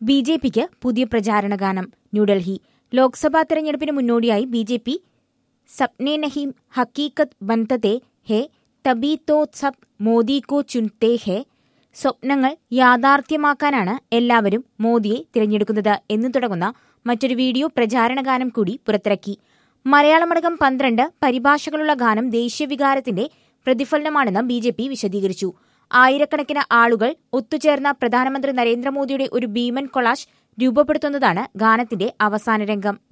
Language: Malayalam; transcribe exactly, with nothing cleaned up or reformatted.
ബി ജെ പിക്ക് പുതിയ പ്രചാരണ ഗാനം. ന്യൂഡൽഹി. ലോക്സഭാ തെരഞ്ഞെടുപ്പിന് മുന്നോടിയായി ബി ജെ പി സപ്നെ നഹീം ഹക്കീക്കത്ത് ബൻതേ ഹെ തബി തോ സബ് മോദി കോ ചുൻതേ ഹെ, സ്വപ്നങ്ങൾ യാഥാർത്ഥ്യമാക്കാനാണ് എല്ലാവരും മോദിയെ തിരഞ്ഞെടുക്കുന്നത് എന്ന് തുടങ്ങുന്ന മറ്റൊരു വീഡിയോ പ്രചാരണ ഗാനം കൂടി പുറത്തിറക്കി. മലയാളമടക്കം പന്ത്രണ്ട് പരിഭാഷകളുള്ള ഗാനം ദേശീയവികാരത്തിന്റെ പ്രതിഫലനമാണെന്ന് ബി ജെ പി വിശദീകരിച്ചു. ആയിരക്കണക്കിന് ആളുകൾ ഒത്തുചേർന്ന പ്രധാനമന്ത്രി നരേന്ദ്രമോദിയുടെ ഒരു ഭീമൻ കൊളാഷ് രൂപപ്പെടുത്തുന്നതാണ് ഗാനത്തിന്റെ അവസാന രംഗം.